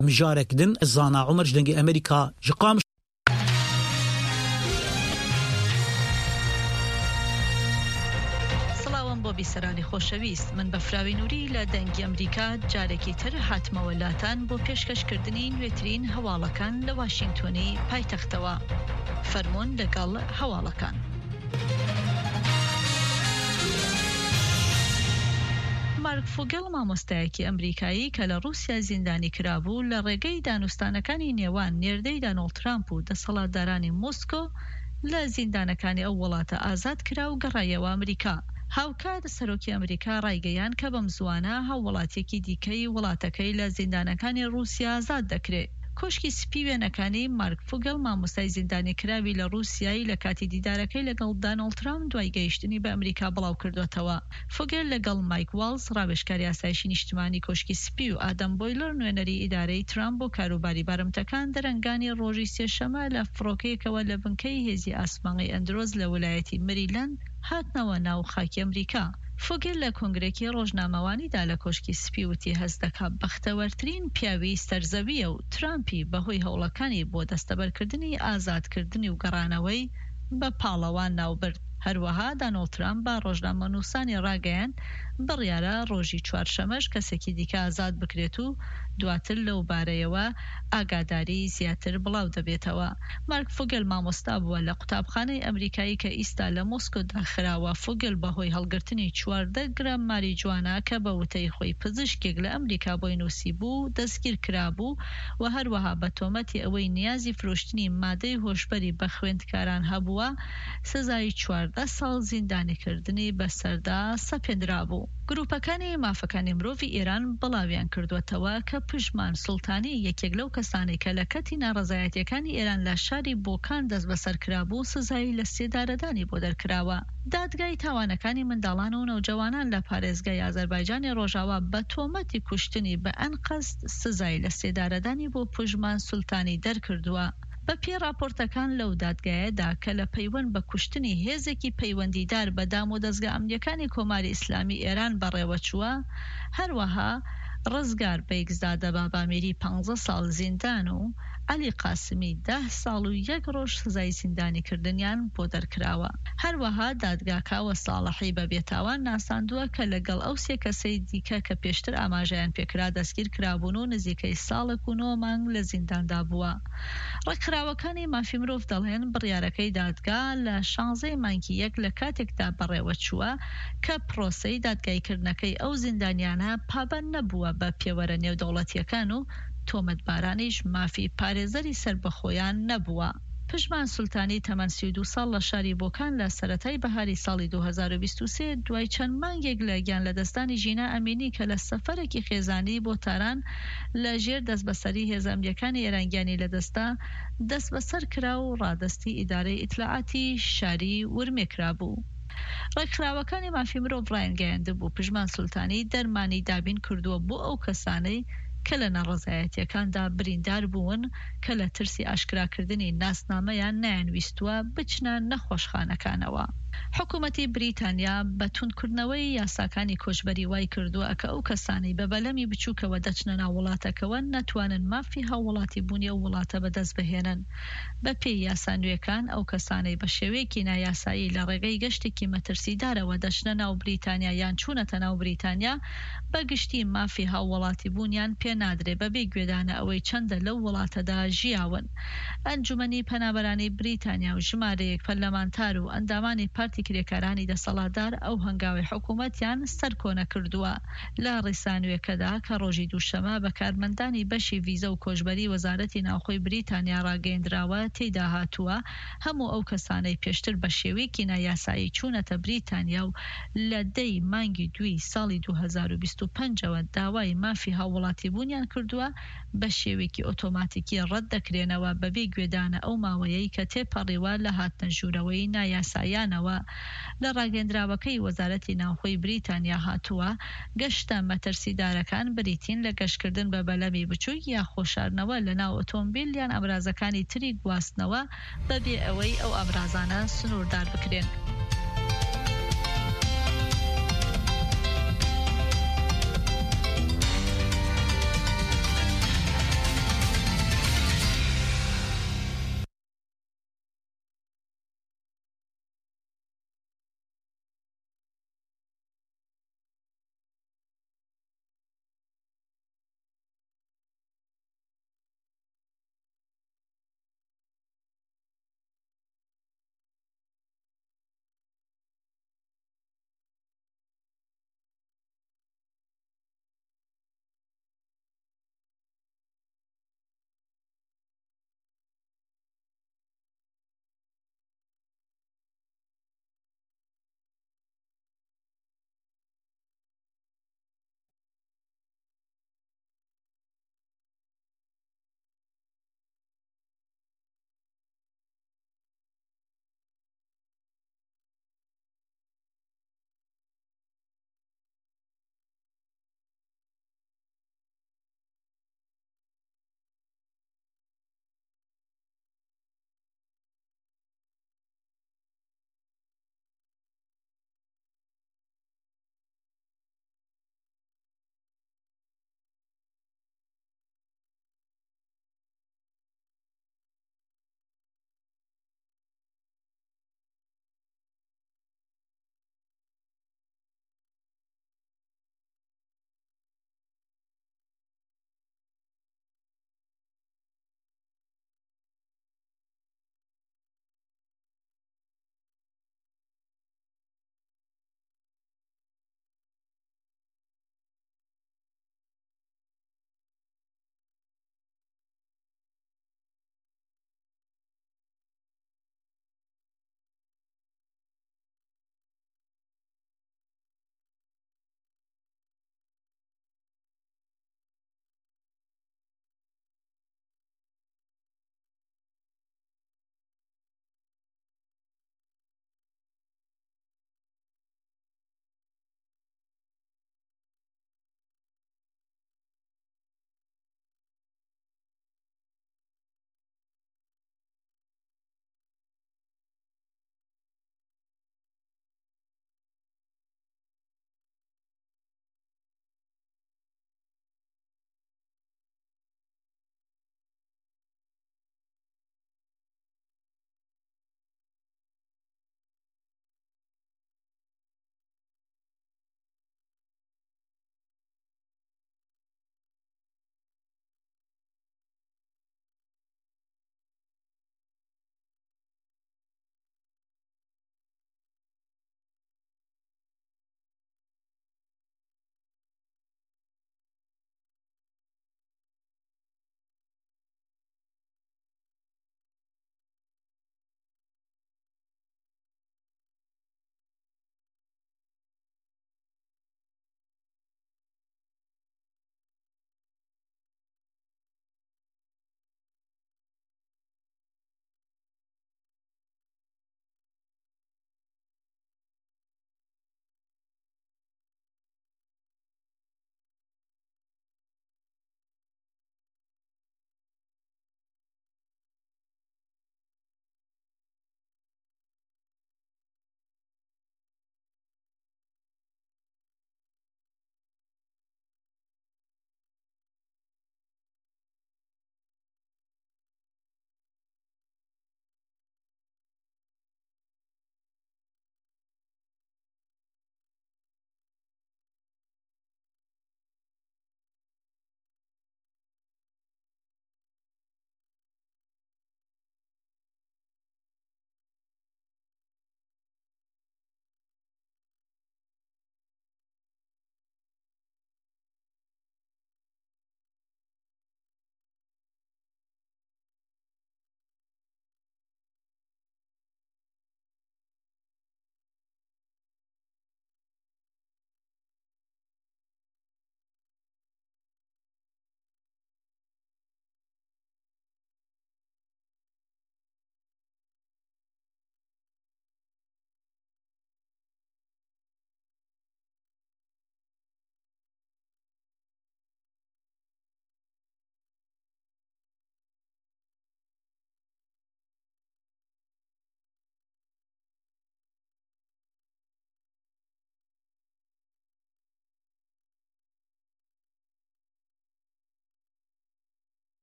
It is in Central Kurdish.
مجاركدن زانا عمر جدنگی امریکا جقام بۆ بیسەرانی خۆشەویست من بەفراوی نووری لە دەنگی ئەمریکا جارێکی تر هاتمەوە لاتان بۆ پێشکەشکردنی نوێترین هەواڵەکان لە واشنگتۆنی پایتەختەوە. فەرموون لەگەڵ هەواڵەکان. مارک فوگل مامۆستایەکی ئەمریکایی کە لە رووسیا زیندانی کرابوو لە ڕێگەی دانوستانەکانی نێوان نێردەی دۆناڵد ترامپ و دەسەڵاتدارانی مۆسکۆ لە زیندانەکانی ئەو وڵاتە ئازاد کرا و گەڕایەوە ئەمریکا. هاوکات سەرۆکی ئەمریکا ڕایگەیان کە بەم زوانە هاوڵاتیەکی دیکەی وڵاتەکەی لە زیندانەکانی رووسیا ئازاد دەکرێت. کۆشکی سپی وێنەکانی مارک فوگل مامۆستای زیندانی کراوی لە رووسیایی لە کاتی دیدارەکەی لەگەڵ دۆناڵد ترامپ دوای گەیشتنی بە ئەمریکا بڵاو کردوێتەوە. فوگل لەگەڵ مایک واڵز ڕاوێژکاری ئاسایشی نیشتیمانی کۆشکی سپی و ئادەم بۆیلەر نوێنەری ئیدارەی ترامپ بۆ کاروباری بارمتەکان دەرەنگانی ڕۆژی سێشەمە لە فڕۆکەیەکەوە لە بنکەی هێزی ئاسمانغی ئەندرۆز لە ویلایەتی مریلەند هاتنەوە ناو خاکی ئەمریکا. فوگل لە کۆنگرێکی ڕۆژنامەوانیدا لە کۆشکی سپی وتی هەست دەکات بەختەوەرترین پیاوی سەرزەویە و ترامپی بەهۆی هەوڵەکانی بۆ دەستەبەرکردنی ئازادکردنی و گەڕانەوەی بە پاڵەوان ناوبرد. هەروەها دۆناڵد ترامپ بە ڕۆژنامەنووسانی ڕاگەیاند بڕیارە ڕۆژی چوارشەمەش کەسێکی دیکە ئازاد بکرێت و دواتر لەو بارەیەوە ئاگاداری زیاتر بڵاو دەبێتەوە. مارک فوگل مامۆستا بووە لە قوتابخانەی ئەمریکایی کە ئیستا لە مۆسکۆ داخراوە. فوگل بەهۆی هەڵگرتنی 14 گرام ماریجوانا کە بە وتەی خۆی پزیشکێک لە ئەمریکا بۆی نووسی بوو دەستگیر کرابوو و هەروەها بە تۆمەتی ئەوەی نیازی فرۆشتنی مادەی هۆشبەری بە خوێندکاران هەبووە سزای 14 ساڵ زیندانیکردنی بەسەردا سەپێنرابوو. گروپەکانی مافەکانی مرۆڤی ئێران بڵاویان کردوێتەوە کە پژمان سوڵتانی یەکێک لەو کەسانی کە لە کەتی ناڕەزایەتیەکانی ئێران لە شاری بۆکان دەست بەسەر کرابوو سزایی لە سێدارەدانی بۆ دەرکراوە. دادگای تاوانەکانی منداڵان و نەوجەوانان لە پارێزگای ئازەربایجانی ڕۆژاوا بە تۆمەتی کوشتنی بە ئەنقەست سزای لە سێدارەدانی بۆ پژمان سوڵتانی دەرکردووە. بە پێ راپۆرتەکان لەو دادگایەدا کە لە پەیوەند بە کوشتنی هێزێکی پەیوەندیدار بە دام و دەستگا ئەمنیەکانی کۆماری ئیسلامی ئێران بەڕێوە چووە، هەروەها ڕزگار بەیکزادە بابامیری 15 ساڵ زیندان و علی قاسمی 10 ساڵ و 1 ڕۆژ سزای زیندانی کردنیان بۆ دەرکراوە. هەروەها دادگاکاوە ساڵحی بە بێتاوان ناساندووە کە لەگەڵ ئەو سێ کەسەی دیکە کە پێشتر ئاماژەیان پێکرا دەستگیر کرابوون و نزیکەی ساڵێک و 9 مانگ لە زینداندا بووە. ڕێکخراوەکانی مافی مرۆڤ دەڵێن بڕیارەکەی دادگا لە 16 مانگی 1 لە کاتێکدا بەڕێوە چووە کە پرۆسەی دادگایکردنەکەی ئەو زیندانیانە پابەند نەبووە بە پێوەرە نێودەوڵەتیەکان و تۆمەتبارانیش مافی پارێزەری سربەخۆیان نەبووە. پژمان سوڵتانی تەمەن 32 ساڵ لە شاری بۆکان لە سەرەتای بەهاری ساڵی 2023 دوای چەند مانگێک لە گیان لەدەستانی ژینا ئەمینی کە لە سەفەرێکی خێزانی بۆ تاران لە ژێر دەستبەسەری هێزەمریەکانی ئێرانگیانی لەدەستا دەست بەسەر کرا و ڕادستی ئیدارەی ئیتلاعاتی شاری ورمێکرا بوو. ڕێکخراوەکانی مافی مرۆڤ ڕایانگەیاند بوو پژمان سوڵتانی دەرمانی دابین کردووە بۆ ئەو کەسانەی کە لە ناڕەزایەتیەکاندا بریندار بوون کە لە ترسی ئاشکراکردنی ناسنامەیان نایانویستووە بچنە نەخۆشخانەکانەوە. حکوومەتی بریتانیا بە توندکردنەوەی یاساکانی کۆچبەری وای کردووە کە ئەو کەسانی بە بەلەمی بچووکەوە دەچنە ناو وڵاتەکەوە نەتوانن مافی هاوڵاتی بوونی ئەو وڵاتە بەدەست بهێنن. بە پێی یاسانوێکان ئەو کەسانەی بە شێوەیەکی نایاسایی لە ڕێگەی گەشتێکی مەترسیدارەوە دەچنە ناو بریتانیا یان چوونەتە ناو بریتانیا بەگشتی مافی هاوڵاتی بوونیان پێ نادرێ بەبێ گوێدانە ئەوەی چەندە لەو وڵاتەدا ژیاون. ئەنجومەنی پەنابەرانی بریتانیا و ژمارەیەک پەرلەمانتار و ئەندامانی پارتی کرێکارانی دەسەڵاتدار ئەو هەنگاوی حکوومەتیان سەرکۆنە کردووە. لە ڕێسانوێکەدا کە ڕۆژی دووشەمە بە کارمەندانی بەشی ڤیزە و کۆچبەری وەزارەتی ناوخۆی بریتانیا ڕاگەیەندراوە تێیدا هاتووە هەموو ئەو کەسانەی پێشتر بە شێوەیەکی نایاسایی چوونەتە بریتانیا و لە 10 مانگی 2 ساڵی 2025ەوە داوای مافی هاوڵاتی بوونیان کردووە بە شێوەیەکی ئۆتۆماتیکی ڕەت دەکرێنەوە بەبێ گوێدانە ئەو ماوەیەی کە تێپەڕیوە لە هاتنە ژوورەوەی نایاسایانەوە. لە ڕاگەندراوەکەی وەزارەتی ناوخۆی بریتانیا هاتووە گەشتە مەترسیدارەکان بریتین لە گەشتکردن بە بەلەمی بچووک یا خۆشاردنەوە لە ناو ئۆتۆمبیل یان ئەمرازەکانی تری گواستنەوە بەبێ ئەوەی ئەو ئەمرازانە سنووردار بکرێن.